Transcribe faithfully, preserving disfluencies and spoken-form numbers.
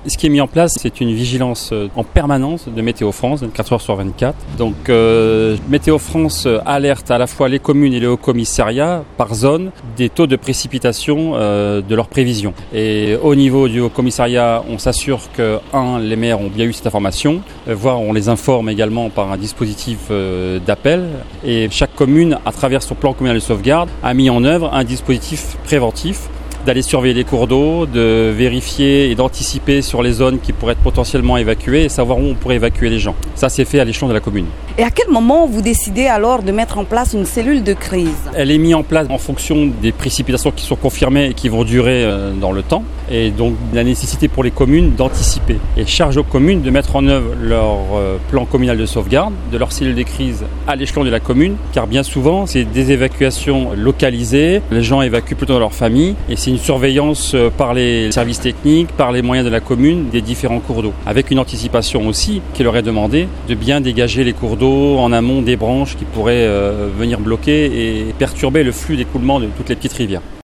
Ce qui est mis en place, c'est une vigilance en permanence de Météo France, vingt-quatre heures sur vingt-quatre. Donc euh, Météo France alerte à la fois les communes et les hauts commissariats par zone des taux de précipitation euh, de leurs prévisions. Et au niveau du haut commissariat, on s'assure que, un, les maires ont bien eu cette information, euh, voire on les informe également par un dispositif euh, d'appel. Et chaque commune, à travers son plan communal de sauvegarde, a mis en œuvre un dispositif préventif d'aller surveiller les cours d'eau, de vérifier et d'anticiper sur les zones qui pourraient être potentiellement évacuées et savoir où on pourrait évacuer les gens. Ça, c'est fait à l'échelon de la commune. Et à quel moment vous décidez alors de mettre en place une cellule de crise ? Elle est mise en place en fonction des précipitations qui sont confirmées et qui vont durer euh, dans le temps. Et donc la nécessité pour les communes d'anticiper. Et charge aux communes de mettre en œuvre leur euh, plan communal de sauvegarde, de leur cellule de crise à l'échelon de la commune. Car bien souvent, c'est des évacuations localisées. Les gens évacuent plutôt dans leur famille. Et c'est une surveillance par les services techniques, par les moyens de la commune, des différents cours d'eau. Avec une anticipation aussi qui leur est demandée de bien dégager les cours d'eau en amont des branches qui pourraient euh, venir bloquer et perturber le flux d'écoulement de toutes les petites rivières.